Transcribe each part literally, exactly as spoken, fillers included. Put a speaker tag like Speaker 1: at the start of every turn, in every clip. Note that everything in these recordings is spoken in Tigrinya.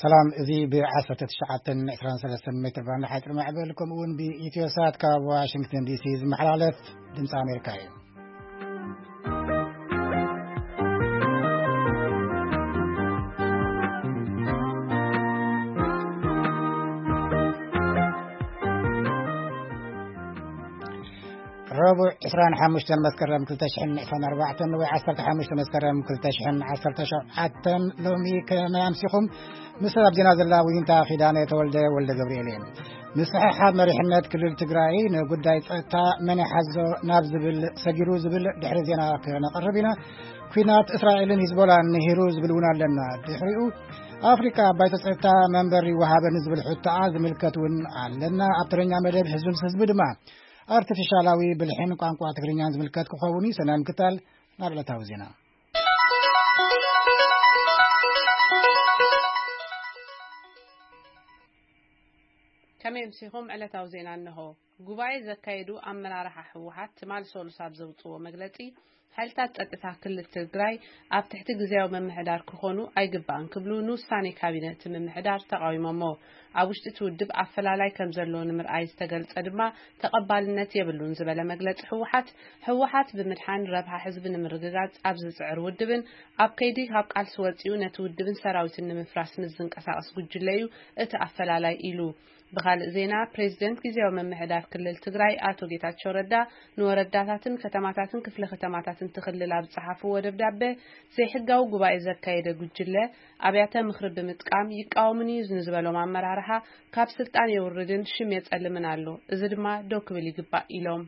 Speaker 1: سلام ذي بعصرة تشعة عشرين ثلاثة متر بان حيث ما عبالكم ون بإتيوسات كاب واشنطن دي سي محلالة دمس أمريكاي ربع عشرين حمشتن مسكرم كل تشحن عشرين أربعة وعشرة حمشتن مسكرم كل تشحن عشرة شعة لومي كما يمسخهم مسرب جناز الله وينتا خدانة ولد ولد جبريلين مسح مريحنات كل التجراي نقول دايت تا من حزو نابز بالسجروز بالدحرزينا كنا قربنا كينات إسرائيل هزبولا نهروز بالونا لنا دحريو أفريقيا بايت تا منبري وهاب نزب الحتى عازم الكتون لنا أبترنا مدب حزب حزب دما artificialawi bilhin ቋንቋ ትግርኛ ዝምልከት ከሆውኒ ሰናን ክታል ናብለታው ዜና
Speaker 2: ከመም ሲሆም ዕለታው ዜና እንሆ ጉባኤ ዘካይዱ አመራራህ ህወሓት ማል ሶልሳብ ዘውጽኦ መግለጺ ኃይልታት ጸጥታ ክልል ትግራይ ኣብ ትሕቲ ግዚያዊ መምሕዳር ክኾኑ ኣይግባን ክብሉ ንውሳኔ ካቢኔት መምሕዳር ተቃዊሞሞ ኣብ ውሽጢ ትውድብ ኣፈላላይ ከም ዘሎ ንምርኣይ ዝተገልጸ ድማ ተቐባልነት የብሉን ዝበለ መግለጺ ህወሓት ህወሓት ብምድሓን ረብሓ ህዝቢ ንምርግጋጽ ኣብ ዝጽዕር ውድብን ኣብ ከይዲ ካብ ቃልሲ ወጽኡ ነቲ ውድብን ሰራዊትን ንምፍራስ ምዝንቀሳቐስ ጉጅለዩ እቲ ኣፈላላይ ኢሉ بخال زينا بريزيدنت ጊዜያዊ መምሕዳር ክልል ትግራይ አቶ ጌታቸው ረዳ ንወረዳታትን ከተማታትን ክፍለ ከተማታትን ትኽልል ኣብ ጸሐፉ ወደብዳቤ ዘይሕጋው ጉባኤ ዘካየደ ጉጅለ አብያተ ምክር ብምጥቃም ይቃወሙኒ ዝንዝበሎም አመራርሃ ካብ ስልጣን የወረድን ሽም የጸልምን አሎ እዚ ድማ ዶክብል ይግባ ኢሎም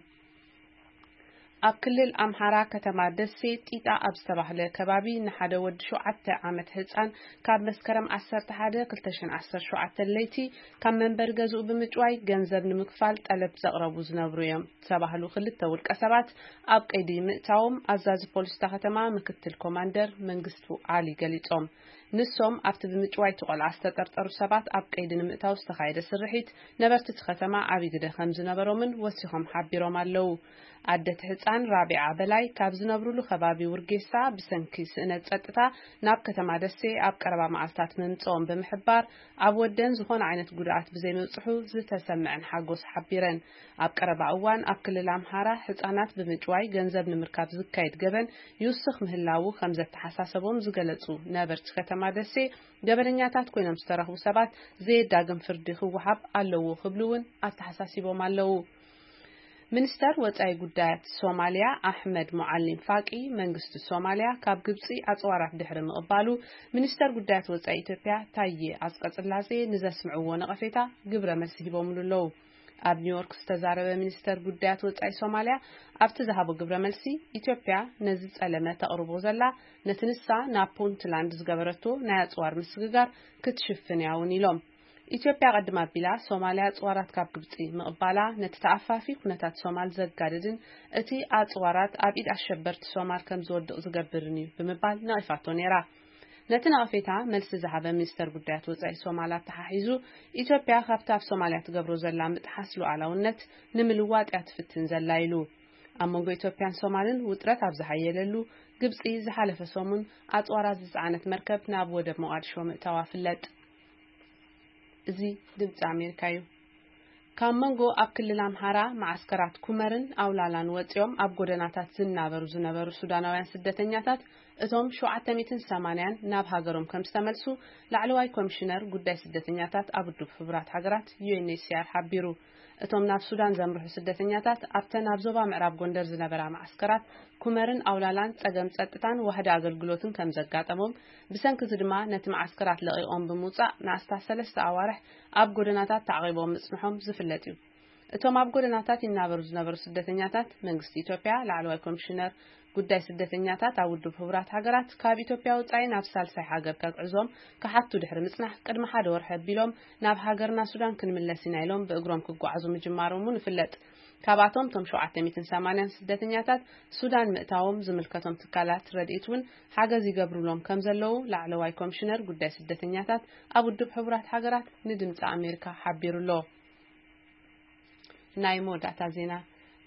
Speaker 2: ኣብ ክልል ኣምሓራ ከተማ ደሴ ጢጣ ኣብ ዝተባህለ ከባቢ ንሓደ ወዲ ሸውዓተ ዓመት ህፃን ካብ መስከረም ዓሰርተ ሓደ ክልተ ሽሕን ዓሰርተ ሸውዓተ ለይቲ ካብ መንበር ገዝኡ ብምጭዋይ ገንዘብ ንምክፋል ጠለብ ዘቕረቡ ዝነበሩ እዮም ተባህሉ ክልተ ውልቀ ሰባት ኣብ ቀይዲ ምእታዎም ኣዛዚ ፖሊስ ከተማ ምክትል ኮማንደር መንግስቱ አሊ ገሊጾም ንሶም ኣብቲ ብምጭዋይ ተቆልዓ ዝተጠርጠሩ ሰባት ኣብ ቀይዲ ንምእታው ዝተኻየደ ስርሒት ነበርቲ ከተማ ዓቢ ግደ ከም ዝነበሮምን ወሲኾም ሓቢሮም ኣለው አደት ህፃን ራቢዓ በላይ ካብ ዝነብሩሉ ከባቢ ውርጌሳ ብሰንኪ ስእነት ጸጥታ ናብ ከተማ ደሴ ኣብ ቀረባ ማዓልታት ምምጾም ብምሕባር ኣብ ወደን ዝኾነ ዓይነት ጉድኣት ብዘይመጽሑ ዝተሰምዐን ሓጎስ ሓቢረን ኣብ ቀረባ እዋን ኣብ ክልል ኣምሓራ ህፃናት ብምጭዋይ ገንዘብ ንምርካብ ዝካየድ ገበን ይውስኽ ምህላው ከም ዘተሓሳሰቦም ዝገለጹ ነበርቲ ከተማ ደሴ ገበነኛታት ኮይኖም ዝተረኽቡ ሰባት ዘይዳግም ፍርዲ ክወሃብ ኣለዎ ክብሉውን ኣተሓሳሲቦም ኣለው ሚኒስተር ወጻኢ ጉዳያት ሶማሊያ አህመድ ሙዓሊም ፋቂ መንግስት ሶማሊያ ካብ ግብጽ አጽዋራት ድሕሪ መቅባሉ ሚኒስተር ጉዳያት ወጻኢ ኢትዮጵያ ታዬ አስቀጽላሴ ንዘስምዕዎ ነቀፌታ ግብረ መልስ ሂቦምሉለው ኣብ ኒውዮርክ ዝተዛረበ ሚኒስተር ጉዳያት ወጻኢ ሶማሊያ ኣብቲ ዝሃቦ ግብረ መልሲ ኢትዮጵያ ነዚ ጸለመ ተቅርቦ ዘላ ነትንሳ ናብ ፑንትላንድ ዝገበረቶ ናይ አጽዋር ምስግጋር ክትሽፍን ያውን ኢሎም ኢትዮጵያ ቀድማ ቢላ ሶማሊያ አጽዋራት ካብ ግብጽ መቅባላ ነቲ ተኣፋፊ ኩነታት ሶማል ዘጋደድን እቲ አጽዋራት ኣብ ኢድ አሸበርቲ ሶማል ከም ዝወድቕ ዝገብርኒ ብምባል ነቅፋቶ ነራ ነቲ ነቅፌታ መልስ ዝሃበ ሚኒስተር ጉዳያት ወጻኢ ሶማሊያ ተሓሒዙ ኢትዮጵያ ካብታ ኣብ ሶማሊያ ትገብሮ ዘላ ምጥሓስ ሉዓላውነት ንምልዋጥ ያትፍትን ዘላ ኢሉ ኣብ መንጎ ኢትዮጵያን ሶማልን ውጥረት ኣብ ዝሓየለሉ ግብጽ ዝሓለፈ ሰሙን አጽዋራት ዝጸዓነት መርከብ ናብ ወደብ ሞቃዲሾ ምእታዋ ፍለጥ እዚ ድምጽ አሜሪካዩ ካብ መንጎ ኣብ ክልል ኣምሓራ ማዓስከራት ኩመርን ኣውላላን ወጽኦም ኣብ ጎደናታት ዝናበሩ ዝነበሩ ሱዳናውያን ስደተኛታት እቶም ሸውዓተ ሰማንያ ናብ ሃገሮም ከም ዝተመልሱ ላዕለዋይ ኮሚሽነር ጉዳይ ስደተኛታት ኣብ ዱብ ህብራት ሃገራት ዩኤንኤችሲአር ሓቢሩ እቶም ናብ ሱዳን ዘምርሑ ስደተኛታት ኣብተን ኣብ ዞባ ምዕራብ ጎንደር ዝነበራ ማዓስከራት ኩመርን ኣውላላን ጸገም ጸጥታን ዋህዳ አገልግሎትን ከም ዘጋጠሞም ብሰንኪ ድማ ነቲ ማዓስከራት ለቂቆም ብምውጻእ ናስታ ሰለስተ ኣዋርሕ ኣብ ጎደናታት ተዓቂቦም ምጽንሖም ዝፍለጥ እዩ እቶም ኣብ ጎደናታት ይናበሩ ዝነበሩ ስደተኛታት መንግስቲ ኢትዮጵያ ላዕለዋይ ኮሚሽነር ጉዳይ ስደተኛታት ኣብ ውድብ ህብራት ሃገራት ካብ ኢትዮጵያ ወጻኢ ናብ ሳልሳይ ሃገር ከቅዕዞም ከሓቱ ድሕሪ ምጽናሕ ቅድሚ ሓደ ወርሕ ቢሎም ናብ ሃገርና ሱዳን ክንምለስ ኢና ኢሎም በእግሮም ክጓዓዙ ምጅማሮም ንፍለጥ ካብኣቶም ቶም ሸውዓተ ሰማንያ ስደተኛታት ሱዳን ምእታዎም ዝምልከቶም ትካላት ረድኤቱን ሓገዝ ይገብሩሎም ከም ዘለው ላዕለዋይ ኮሚሽነር ጉዳይ ስደተኛታት ኣብ ውድብ ህብራት ሃገራት ንድምጽ ኣሜሪካ ሓቢሩሎ ናይ ሞዳታ ዜና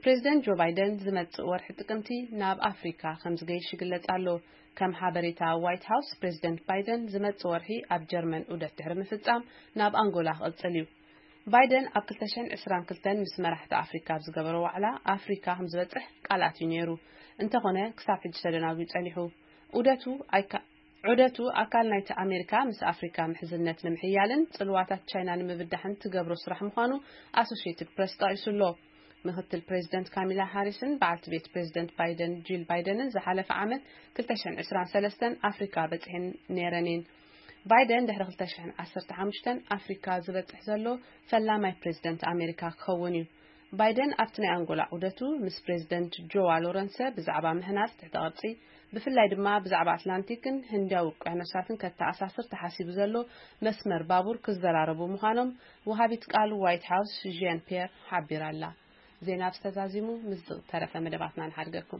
Speaker 2: ፕሬዚደንት ጆ ባይደን ዝመጽእ ወርሒ ጥቅምቲ ናብ ኣፍሪካ ከም ዝገይሽ ይግለጽ ኣሎ ከም ሓበሬታ ዋይት ሃውስ ፕሬዚደንት ባይደን ዝመጽእ ወርሒ ኣብ ጀርመን ዑደት ድሕሪ ምፍጻም ናብ አንጎላ ክቕጽል እዩ ባይደን ኣብ two thousand twenty-two ምስ መራሕቲ ኣፍሪካ ዝገበሮ ዋዕላ ኣፍሪካ ከም ዝበጽሕ ቃላት እዩ ነይሩ እንተኾነ ክሳብ ሕጂ ተደናጊሩ ጸኒሑ ዑደቱ ኣይካ ዑደቱ ኣካል ናይቲ ኣሜሪካ ምስ ኣፍሪካ ምሕዝነት ንምሕያልን ጽልዋታት ቻይና ንምብዳሕን ትገብሮ ስራሕ ምዃኑ ኣሶሺየትድ ፕሬስ ጠቂሱሎ ምክትል ፕሬዚደንት ካሚላ ሃሪስን በዓልቲ ቤት ፕሬዚደንት ባይደን ጂል ባይደንን ዝሓለፈ ዓመት two thousand twenty-three ኣፍሪካ በጽሕን ነይረኒን ባይደን ድሕሪ two thousand fifteen ኣፍሪካ ዝበጽሕ ዘሎ ፈላማይ ፕሬዚደንት ኣሜሪካ ክኸውን እዩ ባይደን ኣብቲ ናይ አንጎላ ዑደቱ ምስ ፕሬዚደንት ጆዋ ሎረንስ ብዛዕባ ምህናጽ ተጠቕጽ ብፍላይ ድማ ብዛዕባ አትላንቲክን ህንዳዊ ውቅያኖሳትን ከተኣሳስር ተሓሲቡ ዘሎ መስመር ባቡር ክዘራረቡ ምዃኖም ወሃቢት ቃል ዋይት ሃውስ ጂያን ፒየር ሓቢራላ ዜና አስተዛዚሙ ምዝ ተረፈ መደባትና ንሓድገኩም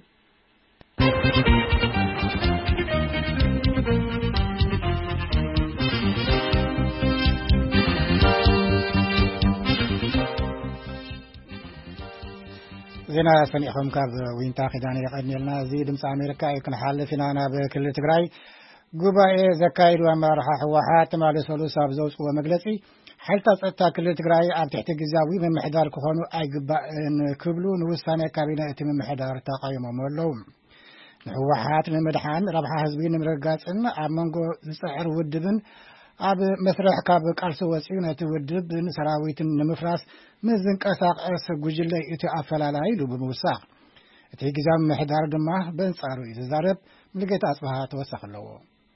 Speaker 1: ዜና ሰኒኹም ካብ ዊንታ ኺዳን ይቀድሚልና እዚ ድምፂ ኣሜሪካ ይክንሓልፍና ናብ ክልል ትግራይ ጉባኤ ዘካይዱ ኣመራርሓ ህወሓት ተማለሰሉ ሳብ ዘውፅዎ መግለጺ ሓይልታት ጸጥታ ክልል ትግራይ ኣብ ትሕቲ ግዝያዊ ምምሕዳር ክኾኑ ኣይግባእን ክብሉ ንውሳኔ ካቢነ እቲ ምምሕዳር ተቃይሞም ኣለዉ ንህወሓት ንምድሓን ረብሓ ህዝቢ ንምርጋጽን ኣብ መንጎ ዝጽዕር ውድብን ኣብ መስርሕ ካብ ቃልሲ ወፂኡ ነቲ ውድብን ሰራዊትን ንምፍራስ ምዝንቀሳቐስ ጉጅለ እቲ ኣፈላላይ ኢሉ ብምውሳኽ እቲ ግዝያዊ ምምሕዳር ድማ በንጻሩ እዩ ዝዛረብ ምልጌታ ኣጽባሃ ተወሳኺ ኣለዎ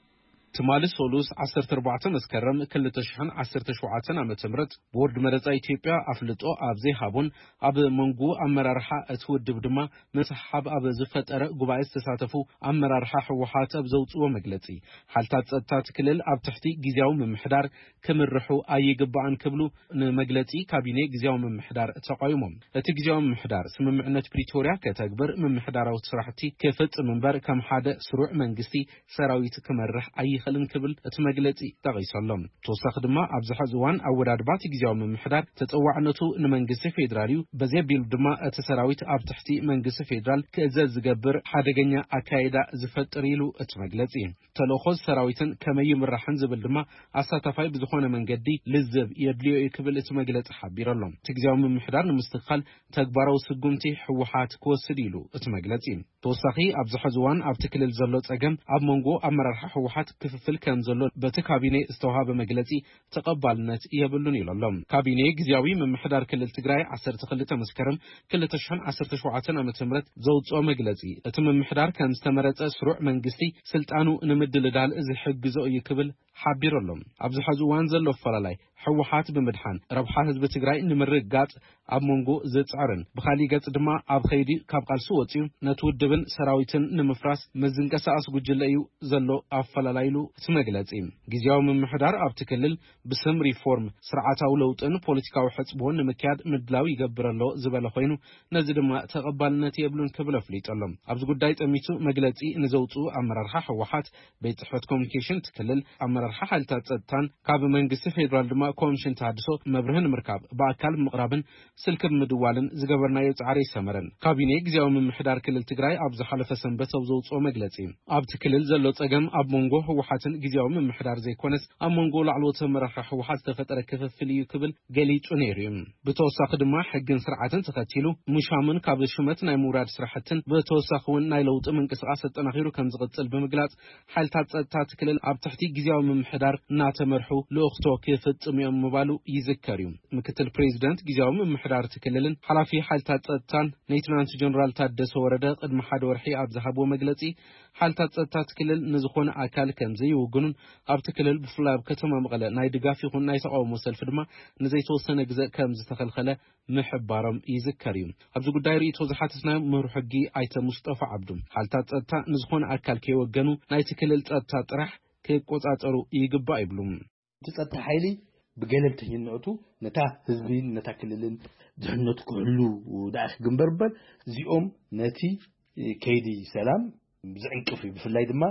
Speaker 3: ትማልስ ሶሉስ عشرة أربعة መስከረም two thousand seventeen ዓመተ ምህረት ቦርድ መረጻ ኢትዮጵያ አፍልጦ ኣብዘ ሃቡን ኣብ መንጉ አመራርሓ እትውድብ ድማ መስሐብ ኣብ ዝፈጠረ ጉባኤ ተሳተፉ አመራርሓ ህወሓት ኣብ ዘውጽኦ መግለጺ ሓልታት ጸጥታ ክልል ኣብ ትሕቲ ጊዜያዊ ምምሕዳር ክምርሑ ኣይግባእን ክብሉ ንመግለጺ ካቢኔ ጊዜያዊ ምምሕዳር ተቃይሞም እቲ ጊዜያዊ ምምሕዳር ስምምዕነት ፕሪቶሪያ ከተግበር ምምሕዳራዊ ስራሕቲ ክፍጽም መንበር ከም ሓደ ስሩዕ መንግስቲ ሰራዊት ክመርሕ ኣይ خلن كبل اتمجلتي تغيسلم توسخ دما ابز حزوان اوداد بات غيزاو ممحدار تطوعنتو نمنجس فيدراليو بزي بيل دما اتسراويت اب تحتي منجس فيدرال كازاز زغبر حادغنيا اكايدا زفطريلو اتمجلتي تلوخوز سراويتن كمي مرحن زبل دما اساتفاي بزخونه منجدي لزب يدليو يكبل اتمجلت حبيرلم تغيزاو ممحدار نمستقال تغبارو سغومتي حوحات كوسديلو اتمجلتي توسخي ابز حزوان اب تكلل زلو صقم اب منغو امرح حوحات ክፍፍል ከም ዘሎ በቲ ካቢኔ ዝተዋሃበ መግለጺ ተቀባልነት ይብሉን ይላሎም ካቢኔ ግዚያዊ ምምሕዳር ክልል ትግራይ twelve መስከረም two thousand seventeen ዓመተ ምህረት ዘውጽኦ መግለጺ እቲ ምምሕዳር ከም ዝተመረጸ ስሩዕ መንግስቲ ስልጣኑ ንምድልዳል ዝሕግዞ ይክብል ሓቢሮሎም ኣብዚ ሕዚ ዋን ዘሎ ፈላላይ ህወሓት ብምድሓን ረብሓ ህዝቢ ትግራይ ንምርጋጽ ኣብ መንጎ ዝጽዕርን ብኻሊ ገጽ ድማ ኣብ ኸይዲ ካብ ቃልሲ ወጽዩ ነትውድብን ሰራዊትን ንምፍራስ መዝንቀሳቀስ ጉጅለ እዩ ዘሎ ኣፈላላይሉ ትመግለጺ ግዚያዊ ምምሕዳር ኣብ ትክልል ብስም ሪፎርም ስርዓታዊ ለውጥን ፖለቲካዊ ሕጽቦን ንምክያድ ምድላው ይገብረሎ ዝበለ ኮይኑ ነዚ ድማ ተቀባልነት የብሉን ክብል ኣፍሊጦሎም ኣብዚ ጉዳይ ጠሚቱ መግለጺ ንዘውጹ ኣመራርሓ ህወሓት ቤት ጽሕፈት ኮሙኒኬሽን ትክልል ኣመራርሓ ሓይልታት ጸጥታን ካብ መንግስቲ ፌደራል ድማ ኮሚሽን ታድሶ መብርህን ምርካብ በአካል ምቅራብን ስልክ ምድዋልን ዝገበርናዮ ጻዕሪ ሰመረን ካቢኔ ግዚያዊ ምምሕዳር ክልል ትግራይ ኣብ ዝሓለፈ ሰንበት ዘውጽኦ መግለጺ ኣብ ትክልል ዘሎ ጸገም ኣብ መንጎ ህወሓትን ግዚያዊ ምምሕዳር ዘይኮነስ ኣብ መንጎ ላዕለዎት ኣመራርሓ ህወሓት ተፈጠረ ክፍፍል እዩ ክብል ገሊጹ ነይሩ ብተወሳኺ ድማ ሕግን ስርዓትን ተኸቲሉ ሙሻምን ካብ ሽመት ናይ ሙራድ ስራሕትን ብተወሳኺውን ናይ ለውጥ ምንቅስቃስ ተጠናኺሩ ከም ዝቅጽል ብምግላጽ ሓይልታት ጸጥታ ትክልል ኣብ ትሕቲ ግዚያዊ ምምሕዳር እናተመርሑ ለእኽቶ ክፍጽም ምባሉ ይዝከር እዩ ምክትል ፕሬዚደንት ግዚያዊ ምምሕዳር ትክልልን ሓላፊ ሓይልታት ጸጥታን ሌተናንት ጀነራል ታደሰ ወረደ ቅድሚ ሓደ ወርሒ ኣብ ዝሃብዎ መግለጺ ሓይልታት ጸጥታ ትክልል ንዝኾነ ኣካል ከም ዘይውግኑን ኣብ ትክልል ብፍላይ ኣብ ከተማ መቐለ ናይ ድጋፍ ይኹን ናይ ተቃውሞ ሰልፊ ድማ ንዘይተወሰነ ግዜ ከም ዝተኸልኸለ ምሕባሮም ይዝከር እዩ ኣብዚ ጉዳይ ርእይቶ ዝሓተስናዮ ምሁር ሕጊ ኣይተ ሙስጠፋ ዓብዱ ሓይልታት ጸጥታ ንዝኾነ ኣካል ከይወገኑ ናይ ትክልል ጸጥታ ጥራሕ ከይቆጻጸሩ ይግባእ ይብሉ
Speaker 4: ጸጥታ ሓይሊ ብገለልተኝነቱ ነታ ህዝቢን ነታ ክልልን ድሕነቱ ክህሉ ዳኣኽ ግንበርበር እዚኦም ነቲ ከይዲ ሰላም ዝዕንቅፍ ብፍላይ ድማ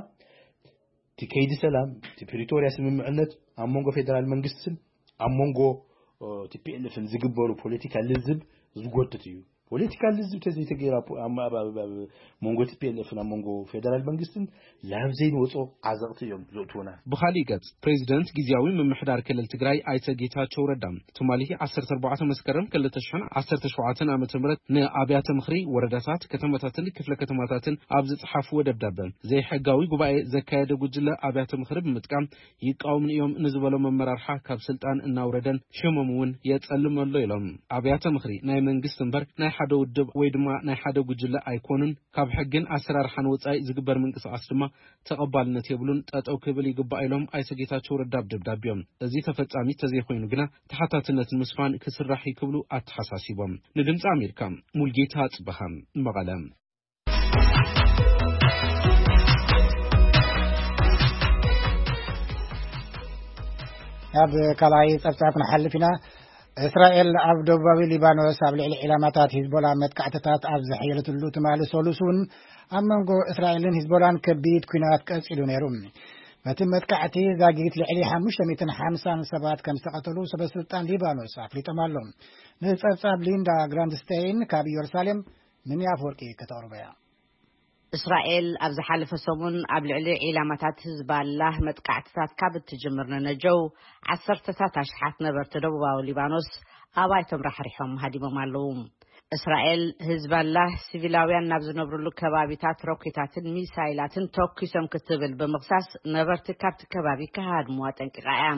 Speaker 4: እቲ ከይዲ ሰላም እቲ ፕሪቶሪያ ስምምዕነት ኣብ መንጎ ፌደራል መንግስትን ኣብ መንጎ ቲፒኤልኤፍን ዝግበሩ ፖለቲካ ልዝብ ዝጎትት እዩ ፖለቲካል ህዝብ ተዘይ ተገራ ሞንጎ ቲፒኤልኤፍና ሞንጎ ፌደራል መንግስትን ላብ ዘይን ወጾ አዘቅት እዮም ዞትውና
Speaker 3: ብኻሊ ገጽ ፕሬዚደንት ጊዜያዊ ምምሕዳር ክልል ትግራይ ኣይተ ጌታቸው ረዳም ትማሊ ዓሰርተ ኣርባዕተ መስከረም ክልተ ሽሕን ዓሰርተ ሸውዓተ ዓመተ ምህረት ንኣብያተ ምኽሪ ወረዳታት ከተማታትን ክፍለ ከተማታትን ኣብ ዝጽሓፍዎ ደብዳቤ ዘይሕጋዊ ጉባኤ ዘካየደ ጉጅለ ኣብያተ ምኽሪ ብምጥቃም ይቃወሙን እዮም ንዝበሎ መመራርሓ ካብ ስልጣን እናውረደን ሽመሙውን የጸልመሎ ኢሎም ኣብያተ ምኽሪ ናይ መንግስት እምበር ናይ ሓደ ውድብ ወይ ድማ ናይ ሓደ ጉጅለ ኣይኮኑን ካብ ሕግን ኣሰራርሓን ወጻኢ ዝግበር ምንቅስቓስ ድማ ተቐባልነት የብሉን ጠጠው ክብል ይግባእ ኢሎም ኣይተ ጌታቸው ረዳ ደብዳቤኦም እዚ ተፈጻሚ ተዘይኮይኑ ግና ተሓታትነት ምስፋን ክስራሕ ይክብሉ ኣተሓሳሲቦም ንድምፂ ኣሜሪካ ሙልጌታ ጽበኻም መቐለም
Speaker 1: ኣብ ካልኣይ ጸብጻብ ንሓልፍና እስራኤል ኣብ ደቡባዊ ሊባኖስ ኣብ ልዕሊ ዕላማታት ሂዝቦላ መጥቃዕትታት ኣብ ዝሕየለትሉ ትማሊ ሶሉሱን ኣብ መንጎ እስራኤልን ሂዝቦላን ከቢድ ኩናት ቀጺሉ ነይሩ። በቲ መጥቃዕቲ ዛጊት ልዕሊ ሓሙሽተ ሚእቲ ሓምሳን ሰባት ከም ዝተቐተሉ ሰበስልጣን ሊባኖስ ኣፍሊጦም ኣሎ። ንጸብጻብ ሊንዳ ግራንድስቴይን ካብ ኢየሩሳሌም ምን ያፈወርቂ ከተቕርበያ
Speaker 5: እስራኤል ኣብ ዝሓለፈ ሰሙን ኣብ ልዕሊ ዒላማታት ህዝባላህ መጥቃዕትታት ካብ እትጅምር ነነጀው ዓሰርተታት ኣሽሓት ነበርቲ ደቡባዊ ሊባኖስ ኣባይቶም ራሕሪሖም ሃዲሞም ኣለዉ። እስራኤል ህዝባላህ ሲቪላውያን ናብ ዝነብሩሉ ከባቢታት ሮኬታትን ሚሳይላትን ተኪሶም ክትብል ብምኽሳስ ነበርቲ ካብቲ ከባቢ ከሃድሙዋ ጠንቂቓ እያ።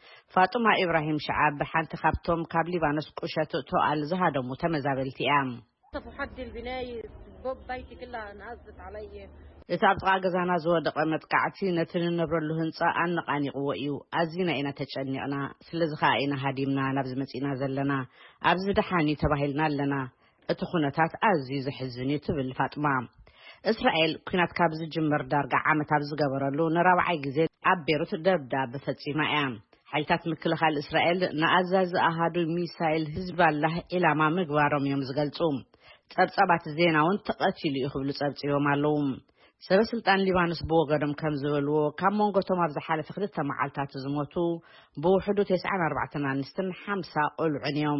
Speaker 5: ፋጡማ ኢብራሂም ሸዓብ ብሓንቲ ካብቶም ካብ ሊባኖስ ቁሸት እቶኣል ዝሃደሙ ተመዛበልቲ እያ።
Speaker 6: تحدي البناية بوب بيتي كلها انهزت علي
Speaker 5: እቲ ኣብ ጥቓ ገዛና ዝወደቐ መጥቃዕቲ ነቲ ንነብረሉ ህንፃ ኣነቓኒቕዎ እዩ። ኣዝና ኢና ተጨኒቕና። ስለዚ ከዓ ኢና ሃዲምና ናብዚ መፂና ዘለና። ኣብዚ ድሓኒ ተባሂልና ኣለና። እቲ ኩነታት ኣዝዩ ዘሕዝን እዩ ትብል ፋጥማ። እስራኤል ኩናት ካብ ዝጅምር ዳርጋ ዓመት ኣብ ዝገበረሉ ንራብዓይ ግዜ ኣብ ቤሩት ደብዳቤ ፈጺማ እያ። ሓይልታት ምክልኻል እስራኤል ንኣዛዚ ኣሃዱ ሚሳይል ህዝባላህ ኢላማ ምግባሮም እዮም ዝገልጹ። ጸብጻባት ዜናውን ተቐቲሉ እዩ ክብሉ ጸብጺቦም ኣለዉ። ሰበስልጣን ሊባኖስ ብወገዶም ከም ዝበልዎ ካብ መንጎቶም ኣብ ዝሓለፈ ክልተ መዓልታት ዝሞቱ ብውሕዱ ተስዓን ኣርባዕተን ኣንስትን ሓምሳ ቆልዑን እዮም።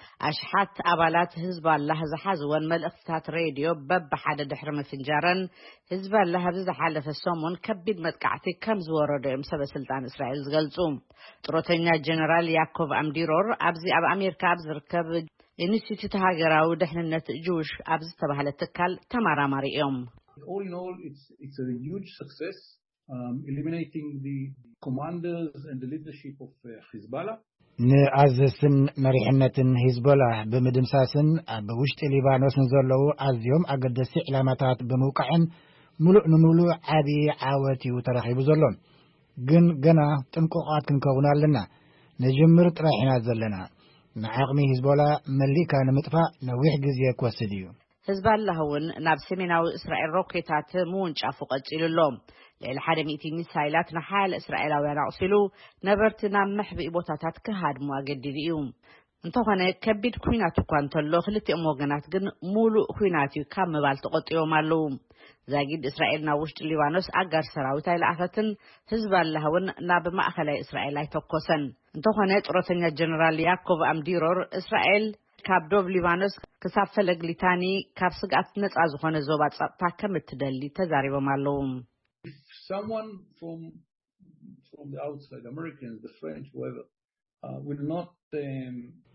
Speaker 5: ኣሽሓት ኣባላት ህዝባላህ ዝሓዝወን መልእኽትታት ሬድዮ በብሓደ ድሕሪ ምፍንጃረን ህዝባላህ ኣብ ዝሓለፈ ሰሙን ከቢድ መጥቃዕቲ ከም ዝወረዶ እዮም ሰበስልጣን እስራኤል ዝገልጹ። ጥሮተኛ ጀነራል ያኮብ ኣምዲሮር ኣብዚ ኣብ ኣሜሪካ ኣብ ዝርከብ ኢንስቲትዩት ሃገራዊ ድሕንነት ጁሽ ኣብ ዝተባህለ ትካል ተመራማሪ እዮም።
Speaker 7: All in all, it's it's a huge success, um, eliminating the commanders and the leadership of uh, Hezbollah.
Speaker 1: ንኣዘዝትን መሪሕነትን ሂዝቦላ ብምድምሳስን ኣብ ውሽጢ ሊባኖስ ንዘለዉ ኣዝዮም ኣገደሲ ዕላማታት ብምውቃዕን ሙሉእ ንሙሉእ ዓብዪ ዓወት እዩ ተረኺቡ ዘሎ። ግን ገና ጥንቁቓት ክንከውን ኣለና። ንጅምር ጥራሕ ኢና ዘለና። ንዓቕሚ ሂዝቦላ መሊካ ንምጥፋእ ነዊሕ ግዜ ክወስድ እዩ።
Speaker 5: ህዝባላህ እውን ናብ ሰሜናዊ እስራኤል ሮኬታት ምውንጫፉ ቀፂሉሎ። ልዕሊ ሓደ ሚእቲ ሚሳይላት ንሓያለ እስራኤላውያን ኣቕሲሉ ነበርቲ ናብ መሕብኢ ቦታታት ክሃድሙ ኣገዲዱ እዩ። እንተኾነ ከቢድ ኩናት እኳ እንተሎ ክልቲኦም ወገናት ግን ሙሉእ ኩናት እዩ ካብ ምባል ተቆጢቦም ኣለዉ። ዛጊድ እስራኤል ናብ ውሽጢ ሊባኖስ ኣጋር ሰራዊት ኣይለኣኸትን። ህዝባላህ እውን ናብ ማእኸላይ እስራኤል ኣይተኮሰን። እንተኾነ ጥሮተኛ ጀነራል ያኮብ ኣምዲሮር እስራኤል ካብ ዶብ ሊባኖስ ክሳብ ፈለግ ሊታኒ ካብ ስጋት ነፃ ዝኾነ ዞባ ጸጥታ ከም እትደሊ ተዛሪቦም ኣለዉ።
Speaker 7: If someone from from the outside, Americans, the French, whoever, uh, will not um,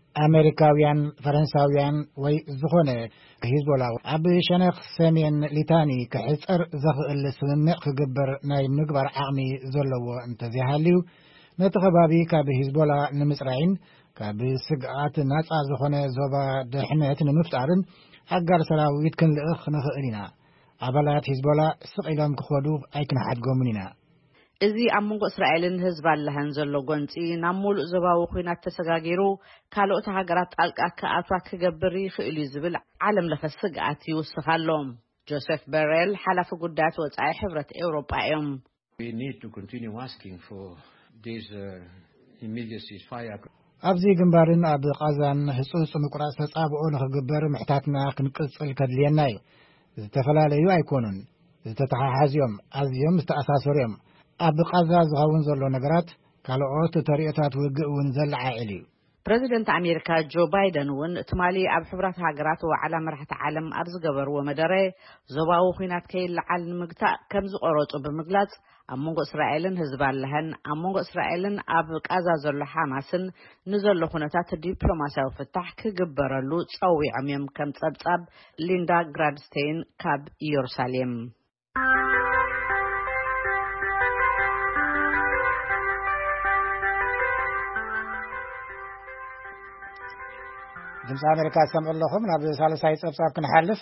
Speaker 1: ኣሜሪካውያን ፈረንሳውያን ወይ ዝኾነ ሂዝቦላ ኣብ ሸነኽ ሰሜን ሊታኒ ክሕፀር ዘኽእል ስምምዕ ክግበር ናይ ምግባር ዓቕሚ ዘለዎ እንተዘይሃልዩ ነቲ ከባቢ ካብ ሂዝቦላ ንምፅራይን ካብ ስግኣት ነፃ ዝኾነ ዞባ ድሕነት ንምፍጣርን ኣጋር ሰራዊት ክንልእኽ ንኽእል ኢና። ኣባላት ሂዝቦላ ስቕ ክኸዱ ኣይክንሓድጎምን ኢና።
Speaker 5: እዚ ኣብ መንጎ እስራኤልን ህዝባላህን ዘሎ ጎንፂ ናብ ሙሉእ ዞባዊ ኩናት ተሰጋጊሩ ካልኦት ሃገራት ጣልቃ ክኣትዋ ክገብር ይኽእል እዩ ዝብል ዓለም ለኸ ስግኣት ይውስኽ ኣሎ። ጆሴፍ በሬል ሓላፊ ጉዳያት ወፃኢ ሕብረት ኤውሮጳ እዮም።
Speaker 8: We need to continue asking for this uh, immediate ceasefire.
Speaker 1: ኣብዚ ግንባርን ኣብ ቃዛን ህጹጽ ምቁራጽ ተጻብኦ ንኽግበር ምሕታትና ክንቅጽል ከድልየና እዩ። ዝተፈላለዩ ኣይኮኑን፣ ዝተተሓሓዝዮም ኣዝዮም ዝተኣሳሰሩ እዮም። ኣብ ቃዛ ዝኸውን ዘሎ ነገራት ካልኦት ተሪእታት ውግእ እውን ዘለዓዕል እዩ።
Speaker 5: بريزيدنت أمريكا جو بايدن ون تمالي أب حبرات هاجرات وعلى مرحة عالم أرز جبر ومدري زباو خينات كي العالم مقطع كم زقروت بمجلات أمونغ إسرائيل هزبال لهن أمونغ إسرائيل أب أزاز الحماسن نزل لخناتات الدبلوماسية وفتح كجبر اللوت أوي عميم كم تصاب ليندا غرادستين كاب يروشاليم.
Speaker 1: ድምፂ ኣሜሪካ ሰምዑ ኣለኹም ናብ ሳልሳይ ፀብፃብ ክንሓልፍ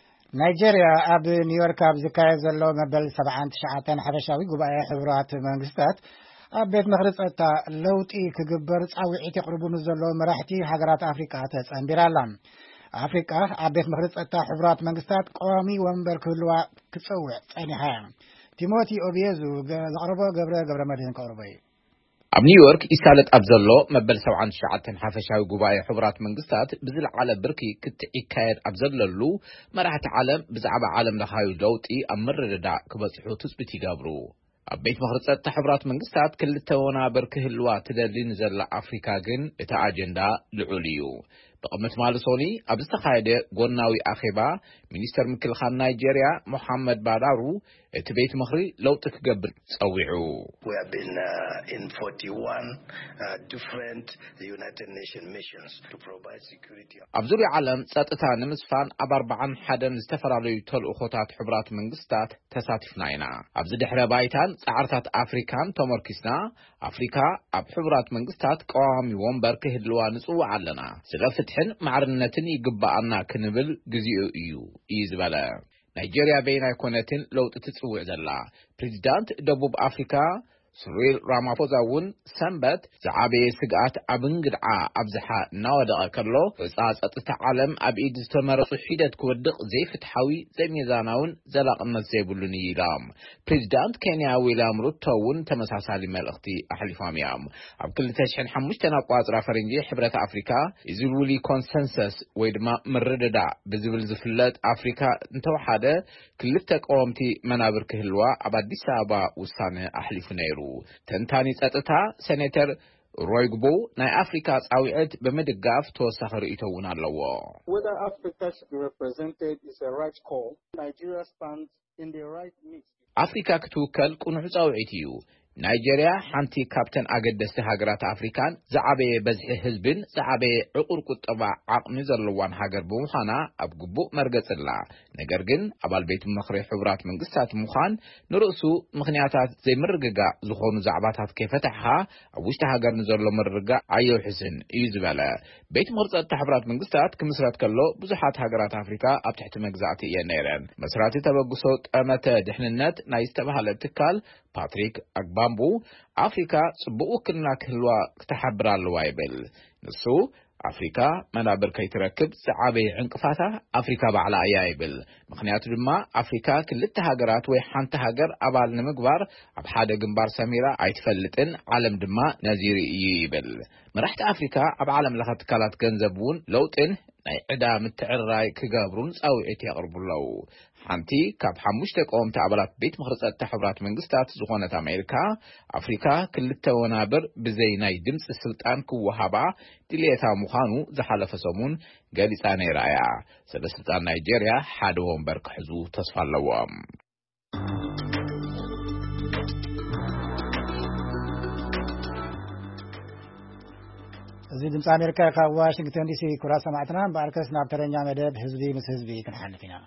Speaker 1: ናይጀርያ ኣብ ኒውዮርክ ኣብ ዝካየድ ዘሎ መበል ሰብዓን ትሽዓተን ሓፈሻዊ ጉባኤ ሕቡራት መንግስታት ኣብ ቤት ምክሪ ፀጥታ ለውጢ ክግበር ፃውዒት የቅርቡ ንዘለዉ መራሕቲ ሃገራት ኣፍሪቃ ተፀንቢራ ኣላ ኣፍሪቃ ኣብ ቤት ምክሪ ፀጥታ ሕቡራት መንግስታት ቀዋሚ ወንበር ክህልዋ ክፀውዕ ፀኒሓ እያ ቲሞቲ ኦቢየዙ ዘቕረቦ ገብረ ገብረ መድህን ከቕርቦ እዩ
Speaker 9: ኣብ ኒውዮርክ ይሳለጥ ኣብ ዘሎ መበል ሰብዓን ትሽዓተን ሓፈሻዊ ጉባኤ ሕቡራት መንግስታት ብዝለዓለ ብርኪ ክትካየድ ኣብ ዘለሉ መራሕቲ ዓለም ብዛዕባ ዓለም ለኻዊ ለውጢ ኣብ ምርድዳእ ክበፅሑ ትፅቢት ይገብሩ ኣብ ቤት ምክሪ ፀጥታ ሕቡራት መንግስታት ክልተ ወናብር ክህልዋ ትደሊ ንዘላ ኣፍሪካ ግን እቲ ኣጀንዳ ልዑል እዩ بقمة مالسوني أبستخايدة قرناوي أخيبا مينيستر مكلخان نيجيريا محمد بادارو تبيت مخري لو تكقبل تسويعو.
Speaker 10: We have been uh, in forty-one uh, different United Nations missions to provide security.
Speaker 9: أبزوري عالم ساتتا نمسفان أباربعان حدا استفراليو تل أخوتات حبرات منغستات تساتفناينا. أبزد حرابايتان سعرتات أفريكان تمركسنا أفريكا أب حبرات منغستات قوامي ومبر كهدلوا نسو عالنا. سلفتحن معرنتن يقبعنا كنبل جزيو إيو إيزبالا. نيجيريا بين يكونتين لو تتسوع زلا. بريزيدانت دبوب أفريكا سريل رامافوزا ون سنبت زعابي سقات أبنقدعا أبزحا نوادق كرلو وإساس أتتعلم أبئيد استمرس حيدة كودق زي فتحاوي زي ميزاناون زلاق النزيبولوني يلام بريزيدانت كينيا ويلام روتاون تمساسالي مالختي أحلفاميام أب كل تشحن حمشتنا قوازرا فرنجي حبرة أفريكا يزولولي كونسنسس ويدما مرددا بزبل زفلات أفريكا انتوحادة كلفتك قوامتي منابر كهلوا أبادي سابا وستانة أحلف نيرو تنتاني ساتتا سيناتر رويغبو ناي أفريكا ساويت بمدقاف توسخ رئيتونا اللو.
Speaker 11: Whether Africa should be represented is a right call. Nigeria stands in the right mix.
Speaker 9: أفريكا كتوكل كنو ساويتيو. نيجيريا حانتي كابتن أقدس هاجرات أفريكان زعبي بزح حزبن زعبي عقور كتبع عقم زلوان هاجر بمخانا أبقبو مرقص الله نجرجن أبال بيت مخري حبرات من قصات مخان نرأسو مخنياتات زي مرققا زخون زعباتات كيف فتحها أبوشت هاجر نزلو مرققا عيو حسن يزبالا بيت مخرصات حبرات من قصات كمسرات كلو بزحات هاجرات أفريكا أبتحت مقزعتي ينيران مسراتي تبقصوت أمتا دحننات نايستبها لتكال باتريك أكبامبو أفريكا صبؤو كنا كلوا كتحبر الوايبل نسو أفريكا منابر كي تركب سعابي عنقفاتا أفريكا بعلا أيايبل مخنيات لما أفريكا كلت هاجرات ويحان تهاجر أبال نمقبار أبحادة جنبار سميرة عيتفلتن عالم دما نزيري ييبل مرحت أفريكا أب عالم لخت كالات جنزبون لوتن ناي عدا متعراي كجابرون أو عتي أقرب الله حانتي كاب حمشت قوم تعبرات بيت مخرصات تحبرات من قستات زخونة أمريكا أفريكا كل التوانابر بزيناي دمس السلطان كوهابا تليتا مخانو زحالة فسومون قالي ساني رايا سيدا سلطان نيجيريا حادوهم برك حزو تصفى اللوام
Speaker 1: زي دمس أمريكا كواشنطن دي سي كرا سمعتنا باركس نابترنيا مدب حزبي مس حزبي كنحلفنا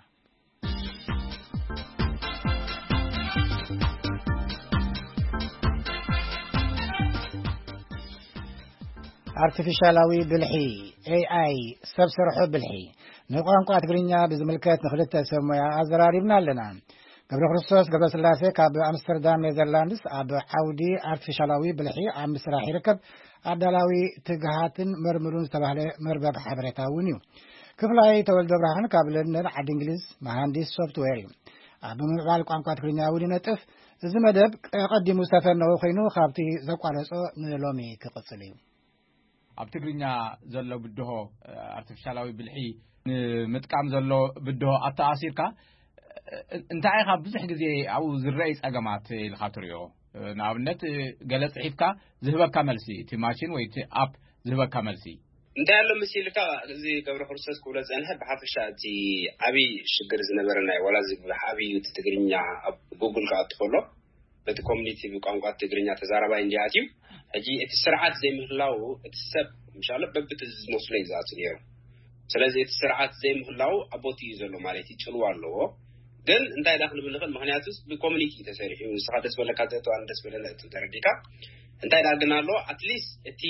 Speaker 1: artificialawi bilhi AI سبسرحو بالحي نقوانقو تقرينيا بزملكات نخلت سمويا أزراريبنا لنا قبل خرصوص قبل سلاسي كاب أمستردام نيزرلاندس أب عودي artificialawi بالحي عم مسراحي ركب عدلاوي تقهاتن مرمرون تبهلي مربب حبرتاونيو كفلاي تولد براهن كابلن عد انجليز مهندس سوفتويري أب مقال قوانقو تقرينيا ودي نتف زمدب قدمو سفر نو خينو خابتي زقوارسو نلومي كقصليو
Speaker 12: ኣብ ትግርኛ ዘሎ ብድሆ artificialaዊ ብልሒ ምጥቃም ዘሎ ብድሆ ኣተኣሲርካ እንታይ ኢኻ ብዙሕ ግዜ ኣብኡ ዝረአይ ፀገማት ኢልካ ትሪኦ ንኣብነት ገለ ፅሒፍካ ዝህበካ መልሲ እቲ ማሽን ወይ እቲ ኣፕ ዝህበካ መልሲ
Speaker 13: እንታይ ያለው መስልካ እዚ ገብረ ክርስቶስ ኩለ ዘንህ በሐፈሻቲ አቢ ሽግር ዝነበረና ወላዚ በሐቢ ትግርኛ ጉግል ካጥቆሎ በቲ ኮሚኒቲ ቋንቋ ትግርኛ ተዛራባይ እንዲያቲው እጂ እቲ ስርዓት ዘይምህላው እቲ ሰብ ኢንሻአላህ በብት ዝመስለኝ ዛት ነው ስለዚህ እቲ ስርዓት ዘይምህላው አቦቲ ዘሎ ማለት ይጭልዋ አለው ግን እንታይ ዳخل ብንኸል ምክንያቱስ በኮሚኒቲ ተሰሪሑ ስሓደስ በለካ ዘተው አንደስ በለለ ተደረዲካ እንታይ ዳግናሎ at least እቲ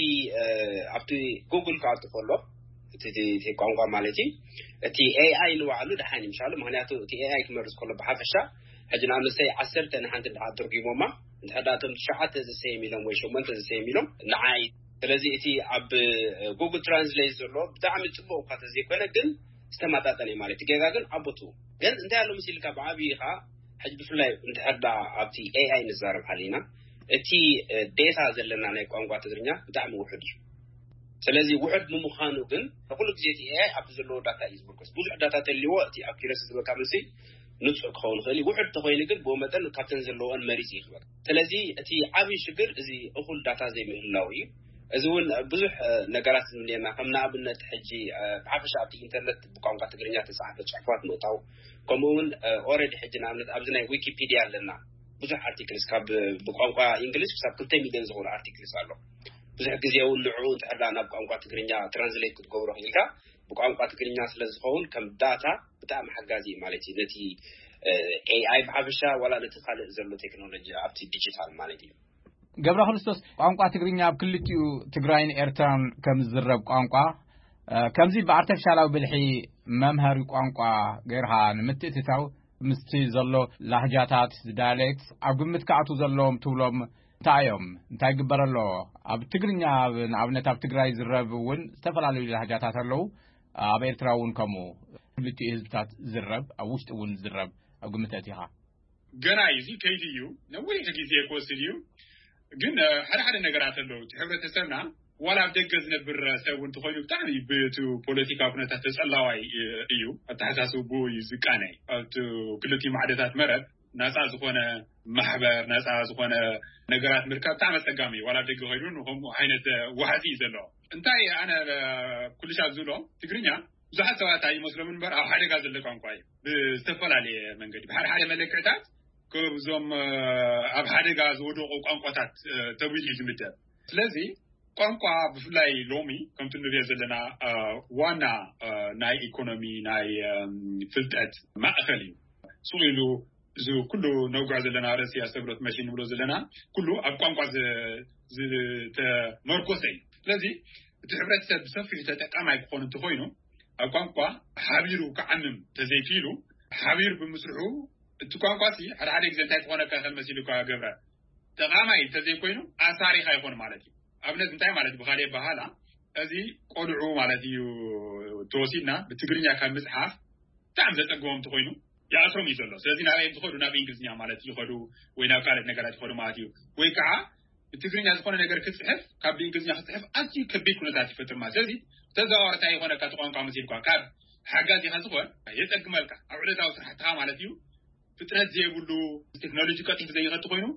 Speaker 13: ኣብቲ ጉግል ካጥቆሎ እቲ እቲ ቋንቋ ማለት እቲ ኤአይ ንዋዕሉ ደሓን ኢንሻአላህ ምክንያቱ እቲ ኤአይ ክመርስ ኮሎ በሐፈሻ حجنا نسي عسرت أنا عند العطر قيمة نتحدث شعات زي ميلهم ويشومنت زي ميلهم نعاي تلازي إتي عب جوجل ترانسليت زلوا بدعم تبوه قات زي كنا جن استمعتني مالي تجاه جن عبطو جن أنت على مسيل كبعبيها حج بفلا نتحدى عبتي إيه آي نزار بحالينا إتي داتا زلنا نيك أنقوا تدرينا بدعم واحد تلازي واحد ممخانو جن أقول لك زي إيه آي عبد زلوا داتا يزبركس بوج داتا اللي هو إتي أكيرس زلوا كامسي نصف خون خلي واحد تخيل قل بو مثلا كابتن زلوان مريض يخبر تلازي اتي عابي شجر ازي اخول داتا زي مهلاوي ازون بزح نغرات ملينا كمنا ابنت حجي بعفش ابتي انترنت بقانقا تغرينيا تصحف صحفات نوتاو كومون اوريدي حجنا امنت ابزنا ويكيبيديا لنا بزح ارتيكلز كاب بقانقا انجليش بساب كنت ميدن زغور ارتيكلز الله بزح غزياو نعود حدانا بقانقا تغرينيا ترانزليت كتغبرو خيلكا بقانقا تغرينيا سلازخون كم داتا بتاع حجازي مالتي نتي إيه آي بحبشة ولا نتخلق زلوا تكنولوجيا أبتي ديجيتال مالتي
Speaker 12: قبل خلصتوس قانقا تقرينيا بكلتيو تقراين إيرتران كم زرب قانقا كم زي بعرتك شالو بالحي ممهر قانقا غيرها نمتتتاو مستي زلو لهجاتات دايلكت أقومت كعتو زلوم تولوم تايوم انتاي قبرلو أب تقرينيا أبنت أب تقراي زرب ون استفلالو لهجاتات اللو أب إيرتراون كمو كلتي إزبتات زرب أو وشتون زرب أقومتاتيها
Speaker 14: جنا يزي كيديو نوي تجيزي كوسيديو جن حدا حدا نجارات اللو تحبر تسمعنا ولا بدقز نبر سوون تخيلوا تعني بتو بوليتيكا بنتا تسألواي إيو التحساسو بو يزكاني تو كلتي معدات مرض ناس عزقونا محبر ناس عزقونا نجارات مركب تعمل تجامي ولا بدقز غيرون وهم حينة وحدي زلوا انتاي أنا كل شيء زلوا تقرينيا زحت سوات أي مسلمين بر أو حدا قاعد لكم قاي بستفعل عليه من قديم بحر حدا ملك عتاد كوبزوم أب حدا قاعد ودو قام قطعت تبيل يجمده لذي قام قا بفلاي لومي كم تنبيه زلنا وانا ناي إيكونومي ناي فلتات ما أخلي سويلو زو كله نوقع زلنا رأسي أستبرت ماشين ولو زلنا كله أب قام قا ز ز تمركزين لذي تحبرت بسفر تتقام يكون تخوينه أقامقا حبيرو كعنم تزيفيلو حبير بمسرحو تقامقاسي على عدد زنتاي تخونا كاخل مسيلو كاقبرا تقامي تزيكوينو آثاري خايفون مالتي أبنى زنتاي مالتي بخالي بحالا أزي قدعو مالتي توسينا بتقرينيا كان مسحاف تعم زتقوهم تخوينو يا أسرم يسولو سيزين عليهم تخوضو نابي إنجلسنيا مالتي يخوضو وينا قالت نقالات تخوضو مالتيو ويكعا بتقرينيا زخونا نقر كتحف كابي إنجلسنيا كتحف أنتي كبير كنتاتي فتر ما سيزي تزاورت أي هنا كاتقون كامسيل كاب حاجات يخزقون يتأجملك أولاد أو صحتها مالتيو فترة زي بلو تكنولوجيا كاتين زي غتقولوا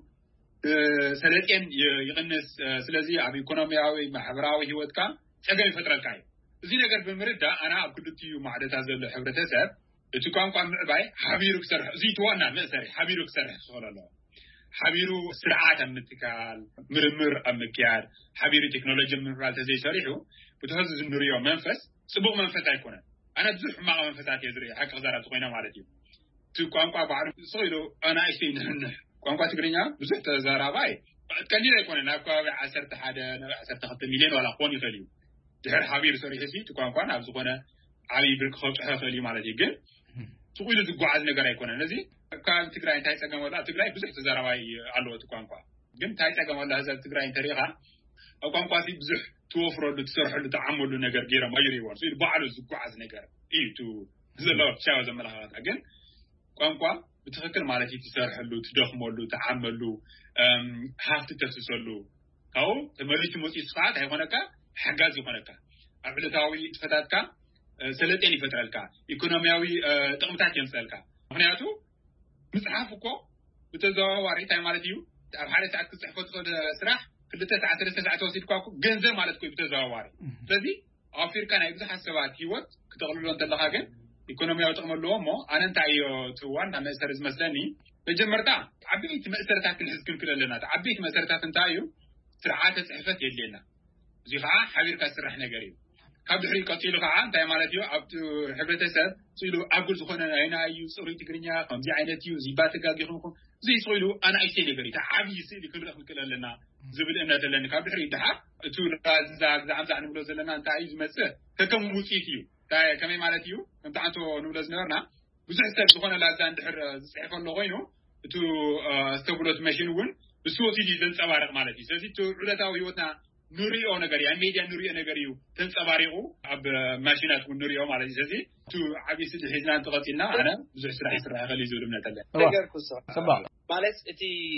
Speaker 14: سلطين يغنس سلازي عم إيكونومياوي محبراوي هوتك تجمع فترة كاي زي نقدر بمرده أنا أقولتيو معدة هذا الحبرة سب تكون قام باي حبيرك سرح زي توانا مثلا حبيرك سرح صلى الله حبيرو سرعات أمتكال مرمر أمكيار حبيرو تكنولوجيا من رال تزي شريحه بتهزز النوريو منفس سبوع منفس هيكونه أنا بزح مع منفسات يزري حق غزارة تقينا مالتي تو قانقا بعرف صيلو أنا إيشين قانقا تقرينيا بزح تزارة باي كان لي يكون ناقا عشرة حدا عشرة خمسة مليون ولا قوني خليو تهر حبير سوري هسي تو قانقا نابز قونا عبي برك خط خلي مالتي جن تقول تقعد نجار يكونه نزي كان تقرأين تايس أجمع ولا تقرأين بزح تزارة باي علو تو قانقا جن تايس أجمع ولا هذا تقرأين تاريخها أو قانقا تي بزح توفر له تصرح له تعمل له نجار غير ما يري ورسول بعله زقعز نجار إيه تو زلوا شاو زملا هذا أجن قانقا بتفكر مالتي تصرح له تدخم له تعمل له هافت تفسر له أو تمريت موت إسقاط هيكونك حجاز يكونك أبلتاوي فتاتك سلطيني فترالك إيكونومياوي تقمتات ينسالك هنياتو مسحافكو بتزاواري تاي مالتيو تعرف حالة ساعات تصحفت خد سرح ክልተ ሰዓት ሰለስተ ሰዓት ወሲድካ እኮ ገንዘብ ማለት እኮ ብተዘዋዋሪ ስለዚ ኣፍሪካ ናይ ብዙሓት ሰባት ሂወት ክተቕልሎ እንተለኻ ግን ኢኮኖሚያዊ ጥቕሚ ኣለዎ እሞ ኣነ እንታይ እዮ ትዋን ናብ መእሰሪ ዝመስለኒ መጀመርታ ዓበይቲ መእሰርታት ክንሕዝ ክንክእል ኣለና ዓበይቲ መእሰርታት እንታይ እዩ ስርዓተ ፅሕፈት የድልየና እዚ ከዓ ሓቢርካ ዝስራሕ ነገር እዩ ካብ ድሕሪ ቀፂሉ ከዓ እንታይ ማለት እዩ ኣብ ሕብረተሰብ ፅኢሉ ኣጉል ዝኾነ ኣይና እዩ ፅሩይ ትግርኛ ከምዚ ዓይነት እዩ ዚባ ተጋጊኹም እዚ ፅኢሉ ኣነ ኣይተ ነገር እዩ ዓብይ ስእሊ ክንረኽ ንክእል ኣለና ዝብል እምነት ኣለኒ ካብ ድሕሪ ድሓር እቲ ዛግ ዛዕምዛዕ ንብሎ ዘለና እንታይ እዩ ዝመፅእ ከከም ውፅኢት እዩ ከመይ ማለት እዩ ከምቲ ዓንቶ ንብሎ ዝነበርና ብዙሕ ሰብ ዝኾነ ላዛ እንድሕር ዝፅሕፈሎ ኮይኑ እቲ ዝተብሎት መሽን እውን እሱ ወሲድ እዩ ዘንፀባርቕ ማለት እዩ ስለዚ እቲ ዕለታዊ ሂወትና ንሪኦ ነገር እዩ ሚድያ ንሪኦ ነገር እዩ ተንፀባሪቑ ኣብ ማሽናት እውን ንሪኦ ማለት እዩ ስለዚ እቲ ዓብይ ስእሊ ሒዝና እንትቐፂልና ኣነ ብዙሕ ስራሕ ይስራሕ ይኽእል እዩ ዝብል እምነት ኣለኒ
Speaker 13: ነገር ኩሶ ማለት እቲ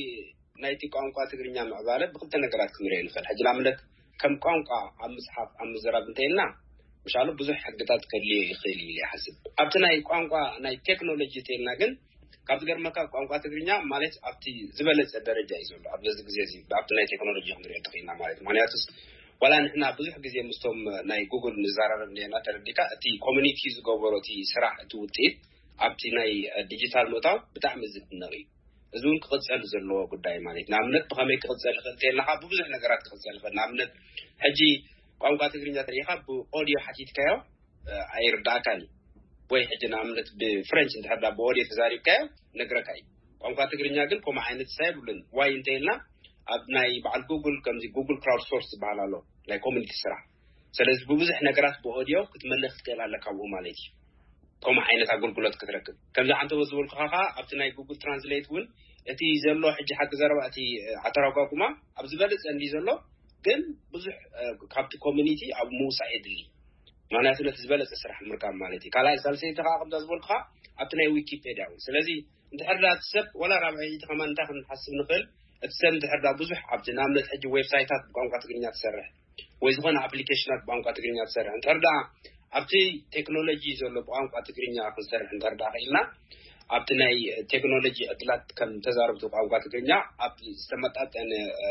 Speaker 13: ናይቲ ቋንቋ ትግርኛ ምዕባለ ብክልተ ነገራት ክንሪኦ ንኽእል ሕጂ ንኣብነት ከም ቋንቋ ኣብ ምፅሓፍ ኣብ ምዝራብ እንተይልና ምሻሉ ብዙሕ ሕግታት ከድልዮ ይኽእል እዩ ይሓስብ ኣብቲ ናይ ቋንቋ ናይ ቴክኖሎጂ እንተይልና ግን ካብ ዝገርመካ ቋንቋ ትግርኛ ማለት ኣብቲ ዝበለፀ ደረጃ እዩ ዘሎ ኣብ በዚ ግዜ እዚ ኣብቲ ናይ ቴክኖሎጂ ክንሪኦ ትኽእልና ማለት ምክንያቱስ ዋላ ንሕና ብዙሕ ግዜ ምስቶም ናይ ጉግል ንዘራረብ ኔና ተረዲካ እቲ ኮሚኒቲ ዝገበሮ እቲ ስራሕ እቲ ውፅኢት ኣብቲ ናይ ዲጂታል ምእታው ብጣዕሚ ዝድነቕ እዩ እዚ እውን ክቕፀል ዘለዎ ጉዳይ ማለት ንኣብነት ብኸመይ ክቕፀል ይኽእል እንተይልናኻ ብብዙሕ ነገራት ክቕፀል ይኽእል ንኣብነት ሕጂ ቋንቋ ትግርኛ ተሪኢኻ ብኦዲዮ ሓቲትካዮ ኣይርዳእካን ወይ ሕጂ ንኣብነት ብፍሬንች እንተሕዳ ብኦዲዮ ተዛሪብካዮ ነግረካ እዩ ቋንቋ ትግርኛ ግን ከምኡ ዓይነት ሳይብሉን ዋይ እንተይልና ኣብ ናይ በዓል ጉግል ከምዚ ጉግል ክራውድ ሶርስ ዝበሃል ኣሎ ናይ ኮሚኒቲ ስራሕ ስለዚ ብብዙሕ ነገራት ብኦዲዮ ክትመልኽ ትኽእል ኣለካ ብኡ ማለት እዩ ከምኡ ዓይነት ኣገልግሎት ክትረክብ ከምዚ ዓንተ ዝበልኩ ከዓ ኣብቲ ናይ ጉግል ትራንስሌት እውን እቲ ዘሎ ሕጂ ሓቂ ዘረባ እቲ ኣተረጓጉማ ኣብ ዝበለፀ እንዲ ዘሎ ግን ብዙሕ ካብቲ ኮሚኒቲ ኣብ ምውሳእ የድሊ ምክንያቱ ነቲ ዝበለፀ ስራሕ ምርካብ ማለት እዩ ካልኣይ ሳልሰይቲ ከዓ ከምዛ ዝበልኩ ከዓ ኣብቲ ናይ ዊኪፔድያ እውን ስለዚ እንድሕርዳ እቲ ሰብ ወላ ራብዒይቲ ከማ እንታይ ክንሓስብ ንኽእል እቲ ሰብ እንድሕርዳ ብዙሕ ኣብቲ ንኣብነት ሕጂ ዌብሳይታት ብቋንቋ ትግርኛ ትሰርሕ ወይ ዝኾነ ኣፕሊኬሽናት ብቋንቋ ትግርኛ ትሰርሕ እንድሕርዳ ኣብቲ ቴክኖሎጂ ዘሎ ብቋንቋ ትግርኛ ክንሰርሕ እንድሕርዳ ክኢልና ኣብቲ ናይ ቴክኖሎጂ ዕድላት ከም ተዛረብቲ ቋንቋ ትግርኛ ኣብ ዝተመጣጠነ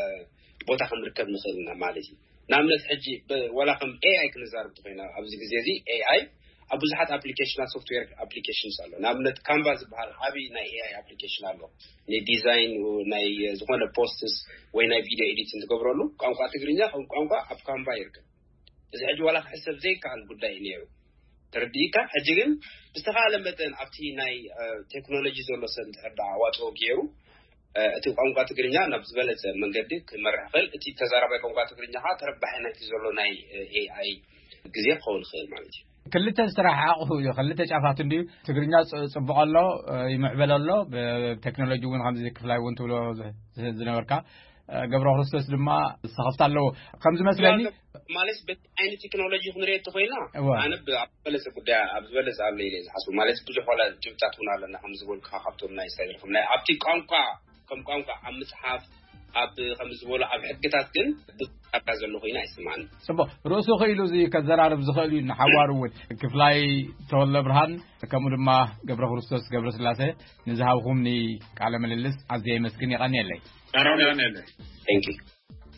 Speaker 13: ቦታ ክንርከብ ንኽእል ኢና ማለት እዩ ንኣብነት ሕጂ ወላ ከም ኤአይ ክንዛረብ ትኾይና ኣብዚ ግዜ እዚ ኤአይ ኣብ ብዙሓት ኣፕሊኬሽናት ሶፍትዌር ኣፕሊኬሽንስ ኣሎ ንኣብነት ካንቫ ዝበሃል ዓብይ ናይ ኤአይ ኣፕሊኬሽን ኣሎ ናይ ዲዛይን ናይ ዝኾነ ፖስትስ ወይ ናይ ቪድዮ ኤዲት እንትገብረሉ ቋንቋ ትግርኛ ከም ቋንቋ ኣብ ካንቫ ይርከብ እዚ ሕጂ ወላ ክሕሰብ ዘይከኣል ጉዳይ እዩ ነይሩ ተረዲእካ ሕጂ ግን ብዝተኻለ መጠን ኣብቲ ናይ ቴክኖሎጂ ዘሎ ሰብ እንድሕር ኣዋፅኦ ገይሩ እቲ ቋንቋ ትግርኛ ናብ ዝበለፀ መንገዲ ክመርሕ ይኽእል እቲ ተዛራባይ ቋንቋ ትግርኛ ከዓ ተረባሕነት ዘሎ ናይ ኤአይ ግዜ ክኸውን ይኽእል ማለት እዩ
Speaker 12: ክልተ ስራሕ ኣቕሑ እዩ ክልተ ጫፋት እንድዩ ትግርኛ ፅቡቕ ኣሎ ይምዕበል ኣሎ ብቴክኖሎጂ እውን ከምዚ ክፍላይ እውን ትብሎ ዝነበርካ ገብረ ክርስቶስ ድማ ዝሰኸፍቲ ኣለዎ ከምዚ መስለኒ
Speaker 13: ማለት በቲ ዓይነት ቴክኖሎጂ ክንሪኦ ትኾይና ኣነ ኣብ ዝበለፀ ጉዳይ ኣብ ዝበለፀ ኣሎ ኢለ ዝሓስቡ ማለት ብዙሕ ዋላ ጭብጣት እውን ኣለና ከም ዝበልኩ ካብቶም ናይ ስታይልኩም ናይ ኣብቲ ቋንቋ ከም ቋንቋ ኣብ ምፅሓፍ ኣብ ከም ዝበሉ ኣብ ሕግታት ግን ብጣዕሚ ዘሎ ኮይና ይስማዓኒ
Speaker 12: ጽቡቕ ርእሱ ኸኢሉ እዚ ከዘራርብ ዝኽእል እዩ ንሓዋሩ እውን ክፍላይ ተወለ ብርሃን ከምኡ ድማ ገብረ ክርስቶስ ገብረ ስላሴ ንዝሃብኹምኒ ቃለ ምልልስ ኣዝየ የመስግን ይቐኒየለይ
Speaker 14: ኣራውን ይቐኒየለይ
Speaker 13: ቴንክ ዩ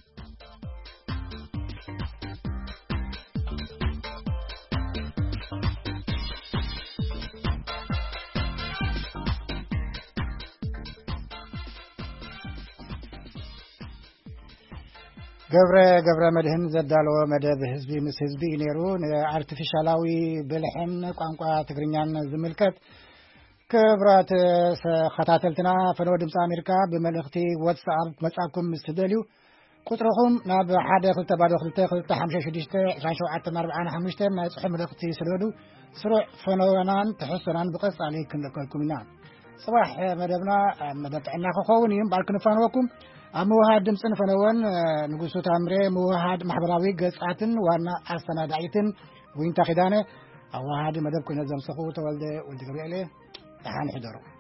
Speaker 1: ገብረ ገብረ መድህን ዘዳለዎ መደብ ህዝቢ ምስ ህዝቢ ነይሩ ንኣርቲፊሻላዊ ብልሕን ቋንቋ ትግርኛን ዝምልከት ክብራት ተኸታተልትና ፈነወ ድምፂ ኣሜሪካ ብመልእኽቲ ዋትስኣፕ መጻኩም ስትደልዩ ቁጥርኹም ናብ ሓደ ክልተ ባዶ ክልተ ክልተ ሓሙሽተ ሽዱሽተ ዒስራን ሸውዓተን ኣርባዓን ሓሙሽተን ናይ ጽሑፍ መልእኽቲ ስለዱ ስሩዕ ፈነወናን ትሕሶናን ብቐጻሊ ክንልከልኩም ኢና صباح مدبنا مدبعنا خخون يوم بالكن فانوكم موهاد دمسن فنوان نقصو تامري موهاد محبراوي قصعتن وانا أرسنا دعيتن وين تاخدانه او هاد مدبكو نزم سخوته والده والده قبيله تحان حضروا